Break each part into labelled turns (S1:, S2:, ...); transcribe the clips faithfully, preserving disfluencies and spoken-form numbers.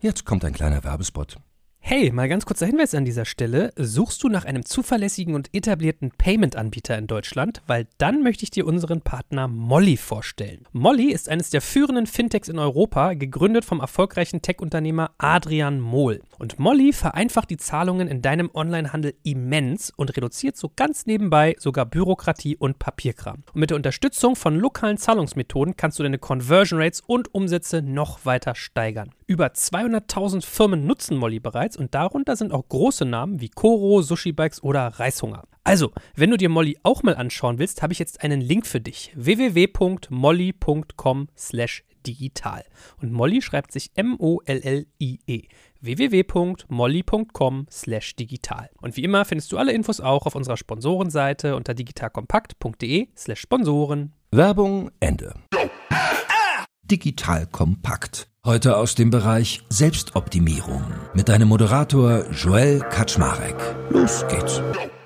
S1: Jetzt kommt ein kleiner Werbespot.
S2: Hey, mal ganz kurzer Hinweis an dieser Stelle. Suchst du nach einem zuverlässigen und etablierten Payment-Anbieter in Deutschland? Weil dann möchte ich dir unseren Partner Molly vorstellen. Molly ist eines der führenden Fintechs in Europa, gegründet vom erfolgreichen Tech-Unternehmer Adrian Mohl. Und Molly vereinfacht die Zahlungen in deinem Onlinehandel immens und reduziert so ganz nebenbei sogar Bürokratie und Papierkram. Und mit der Unterstützung von lokalen Zahlungsmethoden kannst du deine Conversion Rates und Umsätze noch weiter steigern. Über zweihunderttausend Firmen nutzen Molly bereits und darunter sind auch große Namen wie Koro, Sushi Bikes oder Reishunger. Also, wenn du dir Molly auch mal anschauen willst, habe ich jetzt einen Link für dich. w w w punkt molly punkt com slash digital. Und Molly schreibt sich M O L L I E. w w w punkt molly punkt com slash digital. Und wie immer findest du alle Infos auch auf unserer Sponsorenseite unter digitalkompakt punkt de slash Sponsoren.
S1: Werbung Ende. Digital Kompakt. Heute aus dem Bereich Selbstoptimierung mit deinem Moderator Joel Kaczmarek. Los geht's.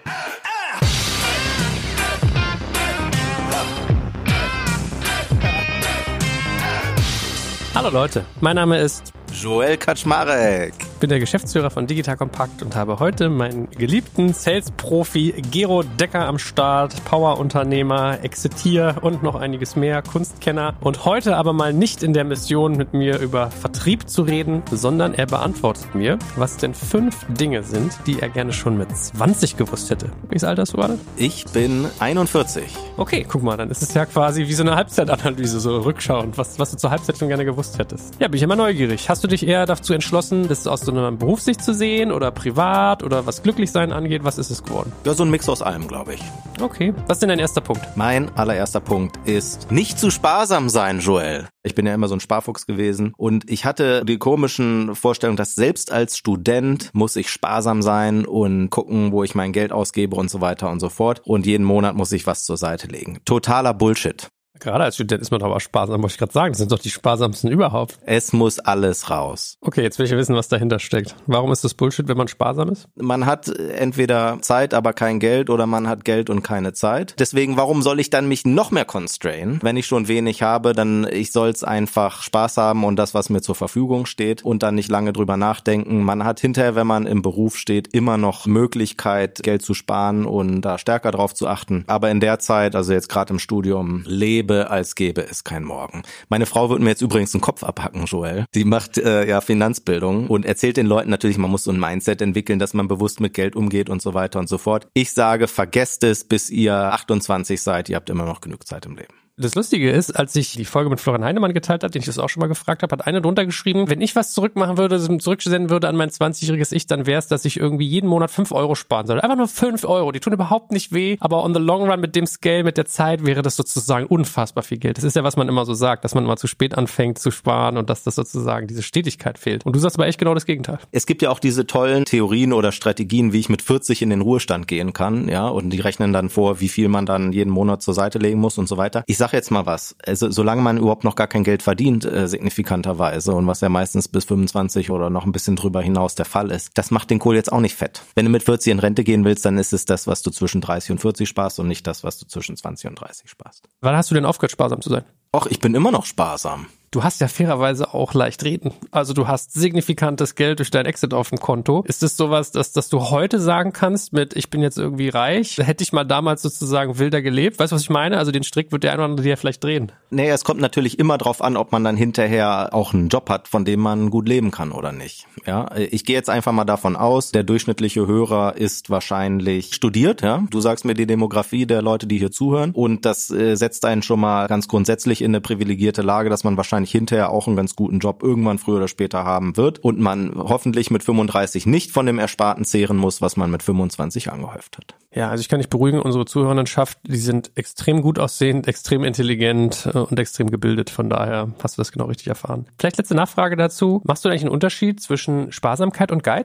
S2: Hallo Leute, mein Name ist
S3: Joel Kaczmarek.
S2: Ich bin der Geschäftsführer von Digital Kompakt und habe heute meinen geliebten Sales-Profi Gero Decker am Start, Power-Unternehmer, Exitier und noch einiges mehr, Kunstkenner. Und heute aber mal nicht in der Mission, mit mir über Vertrieb zu reden, sondern er beantwortet mir, was denn fünf Dinge sind, die er gerne schon mit zwanzig gewusst hätte. Welches Alter hast du gerade?
S3: Ich bin einundvierzig.
S2: Okay, guck mal, dann ist es ja quasi wie so eine Halbzeitanalyse, so rückschauend, was, was du zur Halbzeit schon gerne gewusst hättest. Ja, bin ich immer neugierig. Hast du dich eher dazu entschlossen, das aus so einer Berufssicht zu sehen oder privat oder was Glücklichsein angeht? Was ist es geworden?
S3: Ja, so ein Mix aus allem, glaube ich.
S2: Okay. Was ist denn dein erster Punkt?
S3: Mein allererster Punkt ist nicht zu sparsam sein, Joel. Ich bin ja immer so ein Sparfuchs gewesen und ich hatte die komischen Vorstellungen, dass selbst als Student muss ich sparsam sein und gucken, wo ich mein Geld ausgebe und so weiter und so fort. Und jeden Monat muss ich was zur Seite legen. Totaler Bullshit.
S2: Gerade als Student ist man doch aber sparsam, muss ich gerade sagen. Das sind doch die sparsamsten überhaupt.
S3: Es muss alles raus.
S2: Okay, jetzt will ich ja wissen, was dahinter steckt. Warum ist das Bullshit, wenn man sparsam ist?
S3: Man hat entweder Zeit, aber kein Geld oder man hat Geld und keine Zeit. Deswegen, warum soll ich dann mich noch mehr constrainen? Wenn ich schon wenig habe, dann ich soll es einfach Spaß haben und das, was mir zur Verfügung steht und dann nicht lange drüber nachdenken. Man hat hinterher, wenn man im Beruf steht, immer noch Möglichkeit, Geld zu sparen und da stärker drauf zu achten. Aber in der Zeit, also jetzt gerade im Studium, lebe als gäbe es kein Morgen. Meine Frau wird mir jetzt übrigens den Kopf abhacken, Joel. Die macht äh, ja Finanzbildung und erzählt den Leuten natürlich, man muss so ein Mindset entwickeln, dass man bewusst mit Geld umgeht und so weiter und so fort. Ich sage, vergesst es, bis ihr achtundzwanzig seid. Ihr habt immer noch genug Zeit im Leben.
S2: Das Lustige ist, als ich die Folge mit Florian Heinemann geteilt habe, den ich das auch schon mal gefragt habe, hat eine drunter geschrieben, wenn ich was zurückmachen würde, zurücksenden würde an mein zwanzigjähriges Ich, dann wäre es, dass ich irgendwie jeden Monat fünf Euro sparen soll. Einfach nur fünf Euro, die tun überhaupt nicht weh, aber on the long run mit dem Scale, mit der Zeit wäre das sozusagen unfassbar viel Geld. Das ist ja, was man immer so sagt, dass man immer zu spät anfängt zu sparen und dass das sozusagen diese Stetigkeit fehlt. Und du sagst aber echt genau das Gegenteil.
S3: Es gibt ja auch diese tollen Theorien oder Strategien, wie ich mit vierzig in den Ruhestand gehen kann, ja, und die rechnen dann vor, wie viel man dann jeden Monat zur Seite legen muss und so weiter. Ich sage jetzt mal was. Also solange man überhaupt noch gar kein Geld verdient, äh, signifikanterweise, und was ja meistens bis fünfundzwanzig oder noch ein bisschen drüber hinaus der Fall ist, das macht den Kohl jetzt auch nicht fett. Wenn du mit vierzig in Rente gehen willst, dann ist es das, was du zwischen dreißig und vierzig sparst und nicht das, was du zwischen zwanzig und dreißig sparst.
S2: Wann hast du denn aufgehört, sparsam zu sein?
S3: Och, ich bin immer noch sparsam.
S2: Du hast ja fairerweise auch leicht reden. Also du hast signifikantes Geld durch dein Exit auf dem Konto. Ist es sowas, dass, dass du heute sagen kannst mit, ich bin jetzt irgendwie reich, hätte ich mal damals sozusagen wilder gelebt? Weißt du, was ich meine? Also den Strick wird der eine oder andere ja vielleicht drehen.
S3: Nee, es kommt natürlich immer drauf an, ob man dann hinterher auch einen Job hat, von dem man gut leben kann oder nicht. Ja, ich gehe jetzt einfach mal davon aus, der durchschnittliche Hörer ist wahrscheinlich studiert. Ja, du sagst mir die Demografie der Leute, die hier zuhören, und das äh, setzt einen schon mal ganz grundsätzlich in eine privilegierte Lage, dass man wahrscheinlich hinterher auch einen ganz guten Job irgendwann früher oder später haben wird und man hoffentlich mit fünfunddreißig nicht von dem Ersparten zehren muss, was man mit fünfundzwanzig angehäuft hat.
S2: Ja, also ich kann dich beruhigen, unsere Zuhörerinnenschaft, die sind extrem gut aussehend, extrem intelligent und extrem gebildet. Von daher hast du das genau richtig erfahren. Vielleicht letzte Nachfrage dazu. Machst du eigentlich einen Unterschied zwischen Sparsamkeit und Geiz?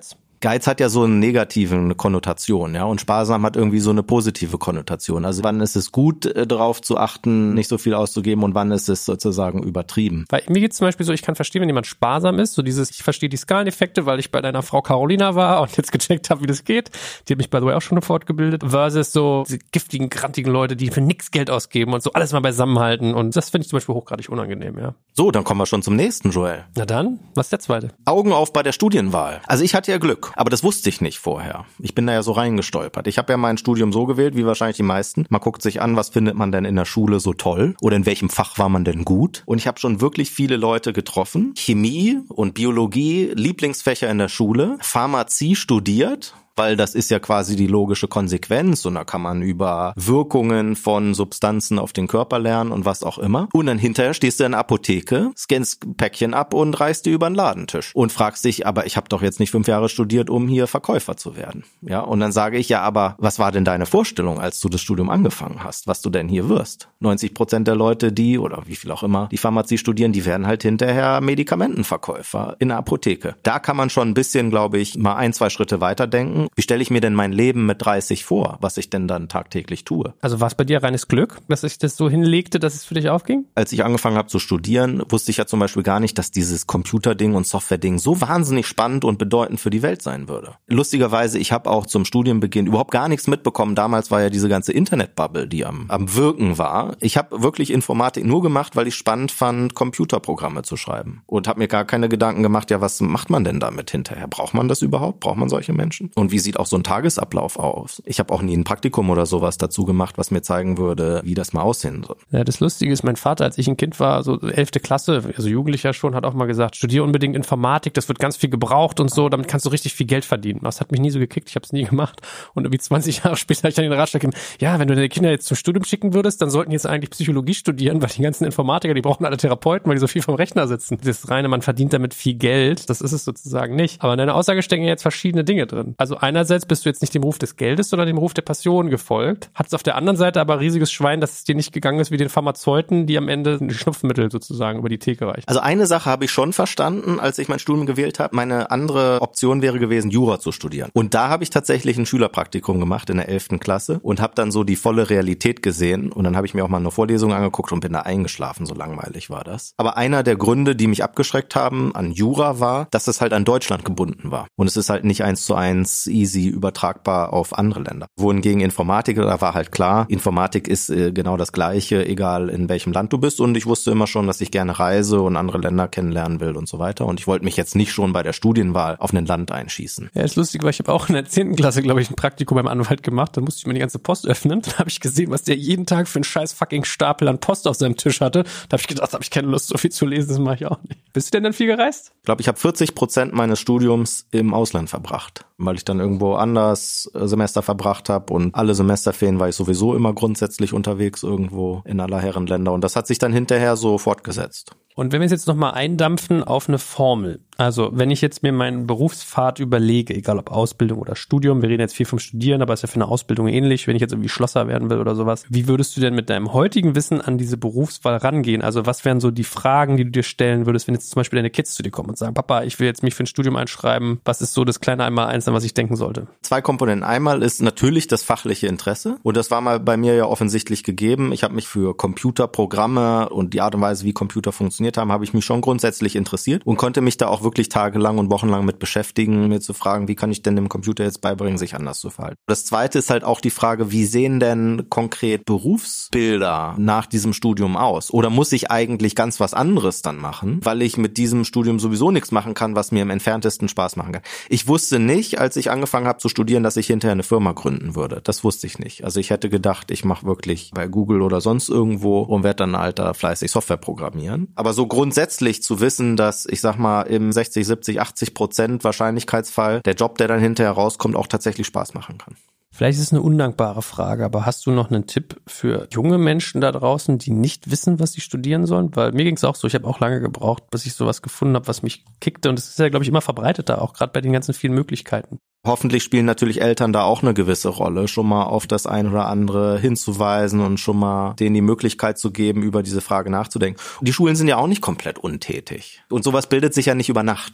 S3: Geiz hat ja so eine negative Konnotation, ja, und sparsam hat irgendwie so eine positive Konnotation. Also wann ist es gut, äh, darauf zu achten, nicht so viel auszugeben und wann ist es sozusagen übertrieben?
S2: Weil mir geht es zum Beispiel so, ich kann verstehen, wenn jemand sparsam ist, so dieses, ich verstehe die Skaleneffekte, weil ich bei deiner Frau Carolina war und jetzt gecheckt habe, wie das geht. Die hat mich by the way auch schon fortgebildet. Versus so diese giftigen, grantigen Leute, die für nix Geld ausgeben und so alles mal beisammenhalten. Und das finde ich zum Beispiel hochgradig unangenehm, ja.
S3: So, dann kommen wir schon zum nächsten, Joel.
S2: Na dann, was ist der zweite?
S3: Augen auf bei der Studienwahl. Also ich hatte ja Glück, aber das wusste ich nicht vorher. Ich bin da ja so reingestolpert. Ich habe ja mein Studium so gewählt, wie wahrscheinlich die meisten. Man guckt sich an, was findet man denn in der Schule so toll oder in welchem Fach war man denn gut. Und ich habe schon wirklich viele Leute getroffen. Chemie und Biologie, Lieblingsfächer in der Schule, Pharmazie studiert, weil das ist ja quasi die logische Konsequenz und da kann man über Wirkungen von Substanzen auf den Körper lernen und was auch immer. Und dann hinterher stehst du in der Apotheke, scannst ein Päckchen ab und reißt dir über den Ladentisch und fragst dich, aber ich habe doch jetzt nicht fünf Jahre studiert, um hier Verkäufer zu werden. Ja, und dann sage ich, ja, aber was war denn deine Vorstellung, als du das Studium angefangen hast, was du denn hier wirst? neunzig Prozent der Leute, die, oder wie viel auch immer, die Pharmazie studieren, die werden halt hinterher Medikamentenverkäufer in der Apotheke. Da kann man schon ein bisschen, glaube ich, mal ein, zwei Schritte weiterdenken. Wie stelle ich mir denn mein Leben mit dreißig vor, was ich denn dann tagtäglich tue?
S2: Also war es bei dir reines Glück, dass sich das so hinlegte, dass es für dich aufging?
S3: Als ich angefangen habe zu studieren, wusste ich ja zum Beispiel gar nicht, dass dieses Computerding und Software-Ding so wahnsinnig spannend und bedeutend für die Welt sein würde. Lustigerweise, ich habe auch zum Studienbeginn überhaupt gar nichts mitbekommen. Damals war ja diese ganze Internet-Bubble, die am, am Wirken war. Ich habe wirklich Informatik nur gemacht, weil ich spannend fand, Computerprogramme zu schreiben. Und habe mir gar keine Gedanken gemacht, ja, was macht man denn damit hinterher? Braucht man das überhaupt? Braucht man solche Menschen? Und wie sieht auch so ein Tagesablauf aus? Ich habe auch nie ein Praktikum oder sowas dazu gemacht, was mir zeigen würde, wie das mal aussehen soll.
S2: Ja, das Lustige ist, mein Vater, als ich ein Kind war, so elfte Klasse, also Jugendlicher schon, hat auch mal gesagt, studiere unbedingt Informatik, das wird ganz viel gebraucht und so, damit kannst du richtig viel Geld verdienen. Das hat mich nie so gekickt, ich habe es nie gemacht. Und irgendwie zwanzig Jahre später habe ich dann den Ratschlag gegeben, ja, wenn du deine Kinder jetzt zum Studium schicken würdest, dann sollten die jetzt eigentlich Psychologie studieren, weil die ganzen Informatiker, die brauchen alle Therapeuten, weil die so viel vom Rechner sitzen. Das reine, man verdient damit viel Geld, das ist es sozusagen nicht. Aber in deiner Aussage stecken jetzt verschiedene Dinge drin. Also einerseits bist du jetzt nicht dem Ruf des Geldes, sondern dem Ruf der Passion gefolgt. Hat es auf der anderen Seite aber riesiges Schwein, dass es dir nicht gegangen ist wie den Pharmazeuten, die am Ende die Schnupfmittel sozusagen über die Theke reichen.
S3: Also eine Sache habe ich schon verstanden, als ich mein Studium gewählt habe. Meine andere Option wäre gewesen, Jura zu studieren. Und da habe ich tatsächlich ein Schülerpraktikum gemacht in der elften Klasse und habe dann so die volle Realität gesehen. Und dann habe ich mir auch mal eine Vorlesung angeguckt und bin da eingeschlafen, so langweilig war das. Aber einer der Gründe, die mich abgeschreckt haben an Jura war, dass es halt an Deutschland gebunden war. Und es ist halt nicht eins zu eins easy übertragbar auf andere Länder. Wohingegen Informatik, da war halt klar, Informatik ist äh, genau das Gleiche, egal in welchem Land du bist. Und ich wusste immer schon, dass ich gerne reise und andere Länder kennenlernen will und so weiter. Und ich wollte mich jetzt nicht schon bei der Studienwahl auf ein Land einschießen.
S2: Ja, ist lustig, weil ich habe auch in der zehnten Klasse, glaube ich, ein Praktikum beim Anwalt gemacht. Da musste ich mir die ganze Post öffnen. Da habe ich gesehen, was der jeden Tag für einen scheiß fucking Stapel an Post auf seinem Tisch hatte. Da habe ich gedacht, da habe ich keine Lust, so viel zu lesen, das mache ich auch nicht. Bist du denn dann viel gereist?
S3: Ich glaube, ich habe vierzig Prozent meines Studiums im Ausland verbracht, weil ich dann irgendwo anders Semester verbracht habe und alle Semesterferien war ich sowieso immer grundsätzlich unterwegs irgendwo in aller Herren Länder und das hat sich dann hinterher so fortgesetzt.
S2: Und wenn wir es jetzt nochmal eindampfen auf eine Formel, also wenn ich jetzt mir meinen Berufspfad überlege, egal ob Ausbildung oder Studium, wir reden jetzt viel vom Studieren, aber ist ja für eine Ausbildung ähnlich, wenn ich jetzt irgendwie Schlosser werden will oder sowas, wie würdest du denn mit deinem heutigen Wissen an diese Berufswahl rangehen? Also was wären so die Fragen, die du dir stellen würdest, wenn jetzt zum Beispiel deine Kids zu dir kommen und sagen, Papa, ich will jetzt mich für ein Studium einschreiben, was ist so das kleine Einmaleins, an was ich denken sollte?
S3: Zwei Komponenten. Einmal ist natürlich das fachliche Interesse und das war mal bei mir ja offensichtlich gegeben. Ich habe mich für Computerprogramme und die Art und Weise, wie Computer funktionieren, haben, habe ich mich schon grundsätzlich interessiert und konnte mich da auch wirklich tagelang und wochenlang mit beschäftigen, mir zu fragen, wie kann ich denn dem Computer jetzt beibringen, sich anders zu verhalten. Das zweite ist halt auch die Frage, wie sehen denn konkret Berufsbilder nach diesem Studium aus? Oder muss ich eigentlich ganz was anderes dann machen, weil ich mit diesem Studium sowieso nichts machen kann, was mir im entferntesten Spaß machen kann? Ich wusste nicht, als ich angefangen habe zu studieren, dass ich hinterher eine Firma gründen würde. Das wusste ich nicht. Also ich hätte gedacht, ich mache wirklich bei Google oder sonst irgendwo und werde dann alter fleißig Software programmieren. Aber so grundsätzlich zu wissen, dass ich sag mal im sechzig, siebzig, achtzig Prozent Wahrscheinlichkeitsfall der Job, der dann hinterher rauskommt, auch tatsächlich Spaß machen kann.
S2: Vielleicht ist es eine undankbare Frage, aber hast du noch einen Tipp für junge Menschen da draußen, die nicht wissen, was sie studieren sollen? Weil mir ging es auch so, ich habe auch lange gebraucht, bis ich sowas gefunden habe, was mich kickte. Und es ist ja, glaube ich, immer verbreiteter, auch gerade bei den ganzen vielen Möglichkeiten.
S3: Hoffentlich spielen natürlich Eltern da auch eine gewisse Rolle, schon mal auf das ein oder andere hinzuweisen und schon mal denen die Möglichkeit zu geben, über diese Frage nachzudenken. Und die Schulen sind ja auch nicht komplett untätig. Und sowas bildet sich ja nicht über Nacht.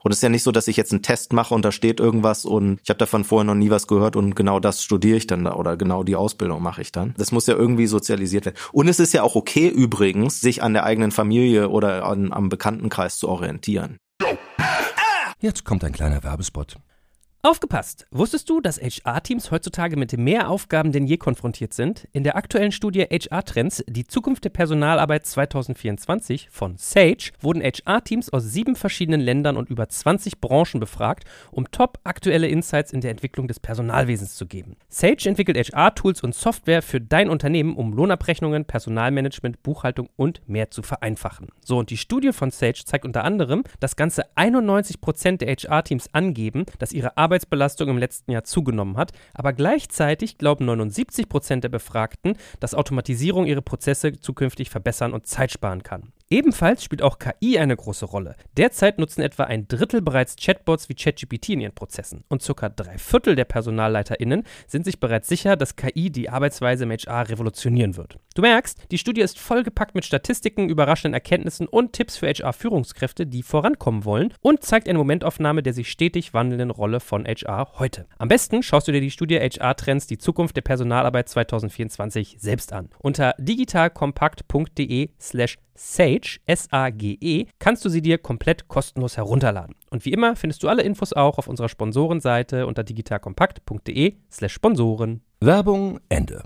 S3: Und es ist ja nicht so, dass ich jetzt einen Test mache und da steht irgendwas und ich habe davon vorher noch nie was gehört und genau das studiere ich dann da oder genau die Ausbildung mache ich dann. Das muss ja irgendwie sozialisiert werden. Und es ist ja auch okay übrigens, sich an der eigenen Familie oder an, am Bekanntenkreis zu orientieren.
S1: Jetzt kommt ein kleiner Werbespot.
S2: Aufgepasst! Wusstest du, dass H R-Teams heutzutage mit mehr Aufgaben denn je konfrontiert sind? In der aktuellen Studie H R-Trends, die Zukunft der Personalarbeit zwanzig vierundzwanzig von Sage, wurden H R-Teams aus sieben verschiedenen Ländern und über zwanzig Branchen befragt, um top aktuelle Insights in der Entwicklung des Personalwesens zu geben. Sage entwickelt H R-Tools und Software für dein Unternehmen, um Lohnabrechnungen, Personalmanagement, Buchhaltung und mehr zu vereinfachen. So, und die Studie von Sage zeigt unter anderem, dass ganze einundneunzig Prozent der H R-Teams angeben, dass ihre Arbeit Arbeitsbelastung im letzten Jahr zugenommen hat, aber gleichzeitig glauben neunundsiebzig Prozent der Befragten, dass Automatisierung ihre Prozesse zukünftig verbessern und Zeit sparen kann. Ebenfalls spielt auch K I eine große Rolle. Derzeit nutzen etwa ein Drittel bereits Chatbots wie ChatGPT in ihren Prozessen und circa drei Viertel der PersonalleiterInnen sind sich bereits sicher, dass K I die Arbeitsweise im H R revolutionieren wird. Du merkst, die Studie ist vollgepackt mit Statistiken, überraschenden Erkenntnissen und Tipps für H R-Führungskräfte, die vorankommen wollen und zeigt eine Momentaufnahme der sich stetig wandelnden Rolle von H R heute. Am besten schaust du dir die Studie H R-Trends, die Zukunft der Personalarbeit zwanzig vierundzwanzig selbst an. Unter digitalkompakt.de slash Sage, S A G E, kannst du sie dir komplett kostenlos herunterladen. Und wie immer findest du alle Infos auch auf unserer Sponsorenseite unter digitalkompakt.de slash Sponsoren.
S1: Werbung Ende.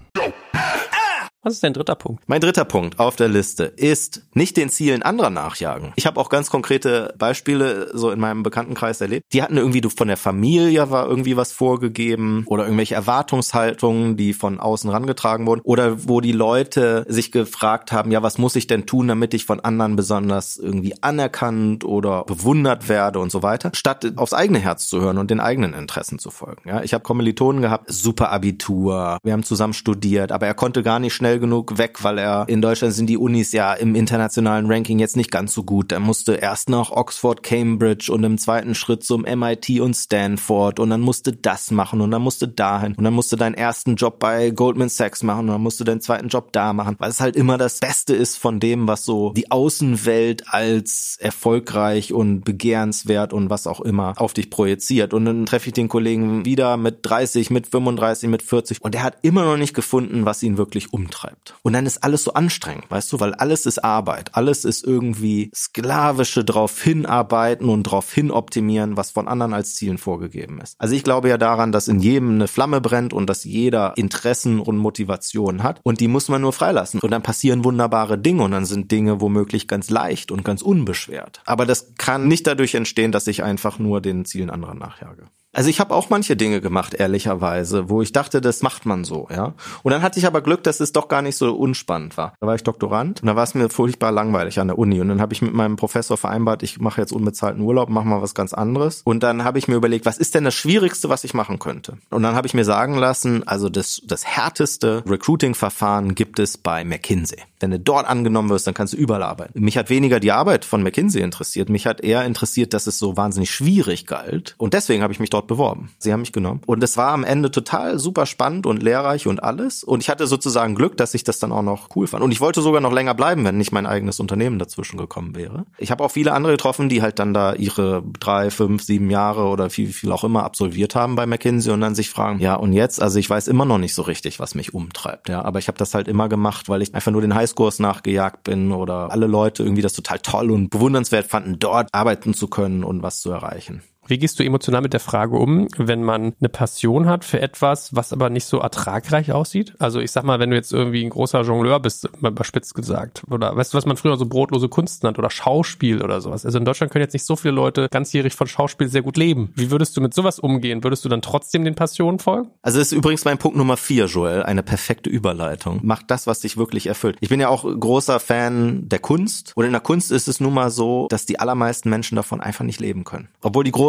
S2: Was ist dein dritter Punkt?
S3: Mein dritter Punkt auf der Liste ist nicht den Zielen anderer nachjagen. Ich habe auch ganz konkrete Beispiele so in meinem Bekanntenkreis erlebt. Die hatten irgendwie von der Familie war irgendwie was vorgegeben oder irgendwelche Erwartungshaltungen, die von außen rangetragen wurden oder wo die Leute sich gefragt haben, ja, was muss ich denn tun, damit ich von anderen besonders irgendwie anerkannt oder bewundert werde und so weiter, statt aufs eigene Herz zu hören und den eigenen Interessen zu folgen. Ja, ich habe Kommilitonen gehabt, super Abitur, wir haben zusammen studiert, aber er konnte gar nicht schnell genug weg, weil er in Deutschland sind die Unis ja im internationalen Ranking jetzt nicht ganz so gut. Er musste erst nach Oxford, Cambridge und im zweiten Schritt zum M I T und Stanford und dann musste das machen und dann musste dahin und dann musste deinen ersten Job bei Goldman Sachs machen und dann musste deinen zweiten Job da machen, weil es halt immer das Beste ist von dem, was so die Außenwelt als erfolgreich und begehrenswert und was auch immer auf dich projiziert. Und dann treffe ich den Kollegen wieder mit dreißig, mit fünfunddreißig, mit vierzig und er hat immer noch nicht gefunden, was ihn wirklich umtreibt. Und dann ist alles so anstrengend, weißt du, weil alles ist Arbeit, alles ist irgendwie sklavische drauf hinarbeiten und drauf hin optimieren, was von anderen als Zielen vorgegeben ist. Also ich glaube ja daran, dass in jedem eine Flamme brennt und dass jeder Interessen und Motivationen hat und die muss man nur freilassen. Und dann passieren wunderbare Dinge und dann sind Dinge womöglich ganz leicht und ganz unbeschwert. Aber das kann nicht dadurch entstehen, dass ich einfach nur den Zielen anderer nachjage. Also ich habe auch manche Dinge gemacht, ehrlicherweise, wo ich dachte, das macht man so, ja. Und dann hatte ich aber Glück, dass es doch gar nicht so unspannend war. Da war ich Doktorand und da war es mir furchtbar langweilig an der Uni. Und dann habe ich mit meinem Professor vereinbart, ich mache jetzt unbezahlten Urlaub, mache mal was ganz anderes. Und dann habe ich mir überlegt, was ist denn das Schwierigste, was ich machen könnte? Und dann habe ich mir sagen lassen, also das, das härteste Recruiting-Verfahren gibt es bei McKinsey. Wenn du dort angenommen wirst, dann kannst du überall arbeiten. Mich hat weniger die Arbeit von McKinsey interessiert. Mich hat eher interessiert, dass es so wahnsinnig schwierig galt. Und deswegen habe ich mich dort beworben. Sie haben mich genommen. Und es war am Ende total super spannend und lehrreich und alles. Und ich hatte sozusagen Glück, dass ich das dann auch noch cool fand. Und ich wollte sogar noch länger bleiben, wenn nicht mein eigenes Unternehmen dazwischen gekommen wäre. Ich habe auch viele andere getroffen, die halt dann da ihre drei, fünf, sieben Jahre oder viel, viel auch immer absolviert haben bei McKinsey und dann sich fragen, ja und jetzt? Also ich weiß immer noch nicht so richtig, was mich umtreibt. Ja, aber ich habe das halt immer gemacht, weil ich einfach nur den Highscores nachgejagt bin oder alle Leute irgendwie das total toll und bewundernswert fanden, dort arbeiten zu können und was zu erreichen.
S2: Wie gehst du emotional mit der Frage um, wenn man eine Passion hat für etwas, was aber nicht so ertragreich aussieht? Also ich sag mal, wenn du jetzt irgendwie ein großer Jongleur bist, mal überspitzt gesagt, oder weißt du, was man früher so brotlose Kunst nennt oder Schauspiel oder sowas. Also in Deutschland können jetzt nicht so viele Leute ganzjährig von Schauspiel sehr gut leben. Wie würdest du mit sowas umgehen? Würdest du dann trotzdem den Passionen folgen?
S3: Also das ist übrigens mein Punkt Nummer vier, Joel, eine perfekte Überleitung. Mach das, was dich wirklich erfüllt. Ich bin ja auch großer Fan der Kunst und in der Kunst ist es nun mal so, dass die allermeisten Menschen davon einfach nicht leben können. Obwohl die großen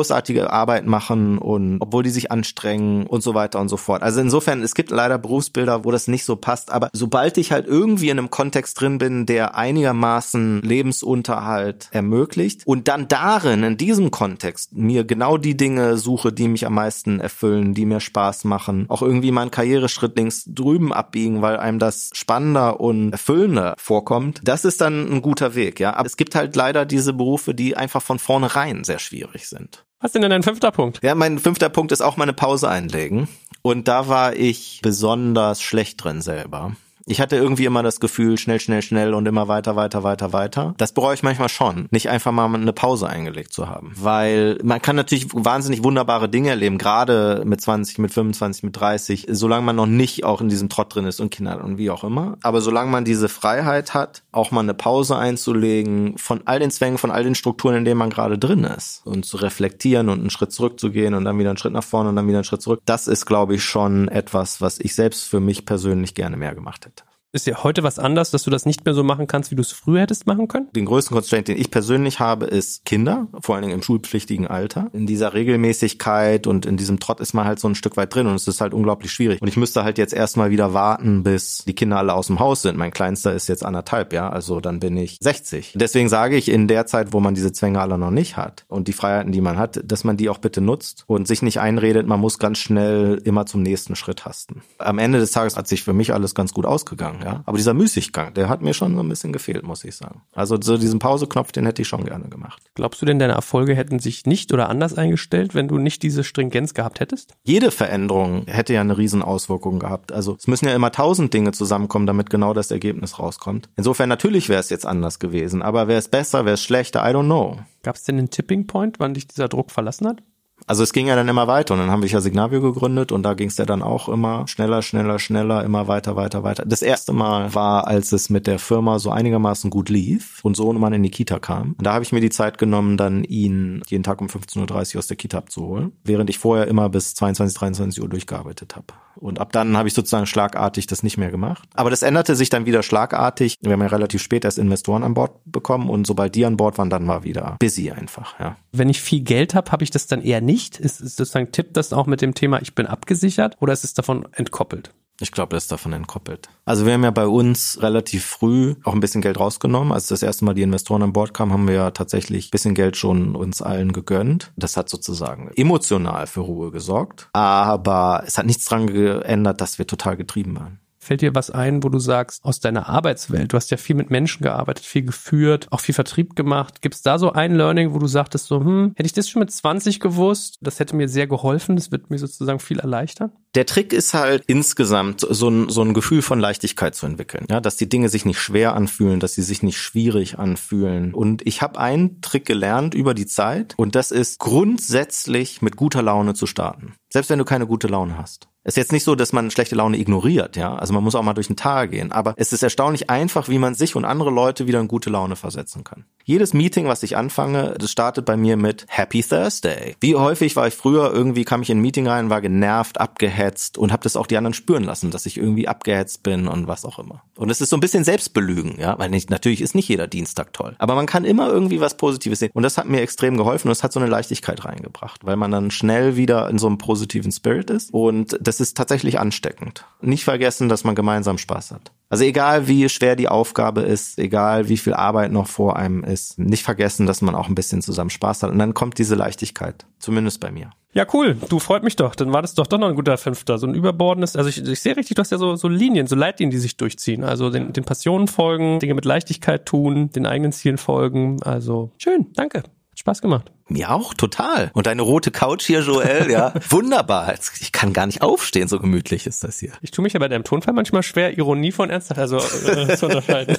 S3: großartige Arbeit machen und obwohl die sich anstrengen und so weiter und so fort. Also insofern, es gibt leider Berufsbilder, wo das nicht so passt, aber sobald ich halt irgendwie in einem Kontext drin bin, der einigermaßen Lebensunterhalt ermöglicht und dann darin, in diesem Kontext, mir genau die Dinge suche, die mich am meisten erfüllen, die mir Spaß machen, auch irgendwie meinen Karriereschritt links drüben abbiegen, weil einem das spannender und erfüllender vorkommt, das ist dann ein guter Weg, ja. Aber es gibt halt leider diese Berufe, die einfach von vornherein sehr schwierig sind.
S2: Was ist denn dein fünfter Punkt?
S3: Ja, mein fünfter Punkt ist auch meine Pause einlegen. Und da war ich besonders schlecht drin selber. Ich hatte irgendwie immer das Gefühl, schnell, schnell, schnell und immer weiter, weiter, weiter, weiter. Das bereue ich manchmal schon, nicht einfach mal eine Pause eingelegt zu haben. Weil man kann natürlich wahnsinnig wunderbare Dinge erleben, gerade mit zwanzig, mit fünfundzwanzig, mit dreißig, solange man noch nicht auch in diesem Trott drin ist und Kinder und wie auch immer. Aber solange man diese Freiheit hat, auch mal eine Pause einzulegen, von all den Zwängen, von all den Strukturen, in denen man gerade drin ist und zu reflektieren und einen Schritt zurückzugehen und dann wieder einen Schritt nach vorne und dann wieder einen Schritt zurück, das ist, glaube ich, schon etwas, was ich selbst für mich persönlich gerne mehr gemacht hätte.
S2: Ist ja heute was anders, dass du das nicht mehr so machen kannst, wie du es früher hättest machen können?
S3: Den größten Constraint, den ich persönlich habe, ist Kinder, vor allen Dingen im schulpflichtigen Alter. In dieser Regelmäßigkeit und in diesem Trott ist man halt so ein Stück weit drin und es ist halt unglaublich schwierig. Und ich müsste halt jetzt erstmal wieder warten, bis die Kinder alle aus dem Haus sind. Mein Kleinster ist jetzt anderthalb, ja, also dann bin ich sechzig. Deswegen sage ich, in der Zeit, wo man diese Zwänge alle noch nicht hat und die Freiheiten, die man hat, dass man die auch bitte nutzt und sich nicht einredet, man muss ganz schnell immer zum nächsten Schritt hasten. Am Ende des Tages hat sich für mich alles ganz gut ausgegangen. Ja, aber dieser Müßiggang, der hat mir schon so ein bisschen gefehlt, muss ich sagen. Also so diesen Pauseknopf, den hätte ich schon gerne gemacht.
S2: Glaubst du denn, deine Erfolge hätten sich nicht oder anders eingestellt, wenn du nicht diese Stringenz gehabt hättest?
S3: Jede Veränderung hätte ja eine riesen Auswirkung gehabt. Also es müssen ja immer tausend Dinge zusammenkommen, damit genau das Ergebnis rauskommt. Insofern natürlich wäre es jetzt anders gewesen, aber wäre es besser, wäre es schlechter, I don't know.
S2: Gab es denn einen Tipping Point, wann dich dieser Druck verlassen hat?
S3: Also es ging ja dann immer weiter und dann haben wir ja Signavio gegründet und da ging es ja dann auch immer schneller, schneller, schneller, immer weiter, weiter, weiter. Das erste Mal war, als es mit der Firma so einigermaßen gut lief und Sohnemann in die Kita kam. Und da habe ich mir die Zeit genommen, dann ihn jeden Tag um fünfzehn Uhr dreißig aus der Kita abzuholen, während ich vorher immer bis zweiundzwanzig, dreiundzwanzig Uhr durchgearbeitet habe. Und ab dann habe ich sozusagen schlagartig das nicht mehr gemacht. Aber das änderte sich dann wieder schlagartig. Wir haben ja relativ spät erst Investoren an Bord bekommen und sobald die an Bord waren, dann war wieder busy einfach, ja.
S2: Wenn ich viel Geld habe, habe ich das dann eher nicht? Ist, ist sozusagen, tippt das auch mit dem Thema, ich bin abgesichert oder ist es davon entkoppelt?
S3: Ich glaube, das ist davon entkoppelt. Also wir haben ja bei uns relativ früh auch ein bisschen Geld rausgenommen. Als das erste Mal die Investoren an Bord kamen, haben wir ja tatsächlich ein bisschen Geld schon uns allen gegönnt. Das hat sozusagen emotional für Ruhe gesorgt. Aber es hat nichts dran geändert, dass wir total getrieben waren.
S2: Fällt dir was ein, wo du sagst, aus deiner Arbeitswelt, du hast ja viel mit Menschen gearbeitet, viel geführt, auch viel Vertrieb gemacht. Gibt es da so ein Learning, wo du sagtest so, hm, hätte ich das schon mit zwanzig gewusst, das hätte mir sehr geholfen, das wird mir sozusagen viel erleichtern?
S3: Der Trick ist halt insgesamt so ein, so ein Gefühl von Leichtigkeit zu entwickeln, ja, dass die Dinge sich nicht schwer anfühlen, dass sie sich nicht schwierig anfühlen. Und ich habe einen Trick gelernt über die Zeit und das ist grundsätzlich mit guter Laune zu starten, selbst wenn du keine gute Laune hast. Es ist jetzt nicht so, dass man schlechte Laune ignoriert, ja. Also man muss auch mal durch den Tag gehen. Aber es ist erstaunlich einfach, wie man sich und andere Leute wieder in gute Laune versetzen kann. Jedes Meeting, was ich anfange, das startet bei mir mit Happy Thursday. Wie häufig war ich früher, irgendwie kam ich in ein Meeting rein, war genervt, abgehetzt und habe das auch die anderen spüren lassen, dass ich irgendwie abgehetzt bin und was auch immer. Und es ist so ein bisschen Selbstbelügen, ja. Weil nicht, natürlich ist nicht jeder Dienstag toll. Aber man kann immer irgendwie was Positives sehen. Und das hat mir extrem geholfen und es hat so eine Leichtigkeit reingebracht, weil man dann schnell wieder in so einem positiven Spirit ist. Und das ist tatsächlich ansteckend. Nicht vergessen, dass man gemeinsam Spaß hat. Also egal, wie schwer die Aufgabe ist, egal, wie viel Arbeit noch vor einem ist, nicht vergessen, dass man auch ein bisschen zusammen Spaß hat. Und dann kommt diese Leichtigkeit. Zumindest bei mir.
S2: Ja, cool. Du, freut mich doch. Dann war das doch doch noch ein guter Fünfter. So ein überbordendes, also ich, ich sehe richtig, du hast ja so, so Linien, so Leitlinien, die sich durchziehen. Also den, den Passionen folgen, Dinge mit Leichtigkeit tun, den eigenen Zielen folgen. Also schön, danke. Hat Spaß gemacht.
S3: Mir auch, total. Und deine rote Couch hier, Joel, ja, wunderbar. Ich kann gar nicht aufstehen, so gemütlich ist das hier.
S2: Ich tue mich ja bei deinem Tonfall manchmal schwer, Ironie von Ernsthaft also, äh, zu unterscheiden.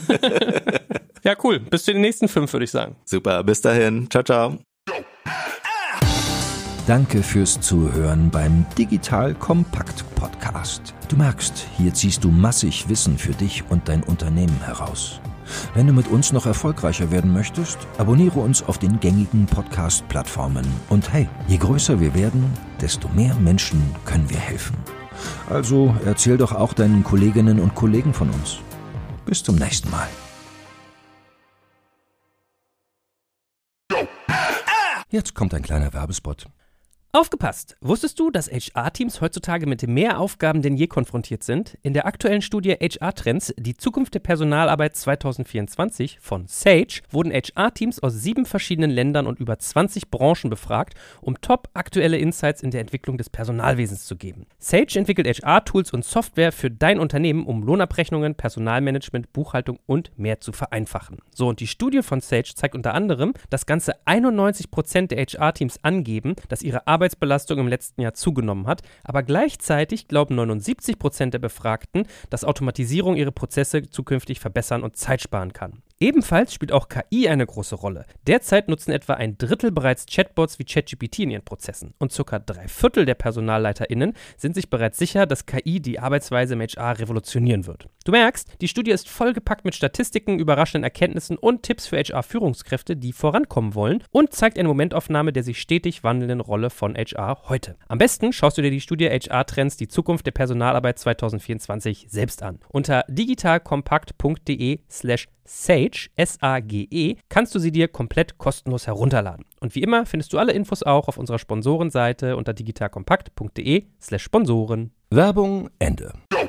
S2: Ja, cool. Bis zu den nächsten fünf, würde ich sagen.
S3: Super, bis dahin. Ciao, ciao.
S1: Danke fürs Zuhören beim Digital Kompakt Podcast. Du merkst, hier ziehst du massig Wissen für dich und dein Unternehmen heraus. Wenn du mit uns noch erfolgreicher werden möchtest, abonniere uns auf den gängigen Podcast-Plattformen. Und hey, je größer wir werden, desto mehr Menschen können wir helfen. Also erzähl doch auch deinen Kolleginnen und Kollegen von uns. Bis zum nächsten Mal. Jetzt kommt ein kleiner Werbespot.
S2: Aufgepasst! Wusstest du, dass H R-Teams heutzutage mit mehr Aufgaben denn je konfrontiert sind? In der aktuellen Studie H R-Trends, die Zukunft der Personalarbeit zwanzig vierundzwanzig von Sage, wurden H R-Teams aus sieben verschiedenen Ländern und über zwanzig Branchen befragt, um top aktuelle Insights in der Entwicklung des Personalwesens zu geben. Sage entwickelt H R-Tools und Software für dein Unternehmen, um Lohnabrechnungen, Personalmanagement, Buchhaltung und mehr zu vereinfachen. So, und die Studie von Sage zeigt unter anderem, dass ganze einundneunzig Prozent der H R-Teams angeben, dass ihre Arbeit Arbeitsbelastung im letzten Jahr zugenommen hat, aber gleichzeitig glauben neunundsiebzig Prozent der Befragten, dass Automatisierung ihre Prozesse zukünftig verbessern und Zeit sparen kann. Ebenfalls spielt auch K I eine große Rolle. Derzeit nutzen etwa ein Drittel bereits Chatbots wie ChatGPT in ihren Prozessen und ca. drei Viertel der PersonalleiterInnen sind sich bereits sicher, dass K I die Arbeitsweise im H R revolutionieren wird. Du merkst, die Studie ist vollgepackt mit Statistiken, überraschenden Erkenntnissen und Tipps für H R-Führungskräfte, die vorankommen wollen und zeigt eine Momentaufnahme der sich stetig wandelnden Rolle von H R heute. Am besten schaust du dir die Studie H R-Trends, die Zukunft der Personalarbeit zwanzig vierundzwanzig selbst an. Unter digitalkompakt.de slash Sage, S A G E, kannst du sie dir komplett kostenlos herunterladen. Und wie immer findest du alle Infos auch auf unserer Sponsorenseite unter digitalkompakt.de slash Sponsoren.
S1: Werbung Ende.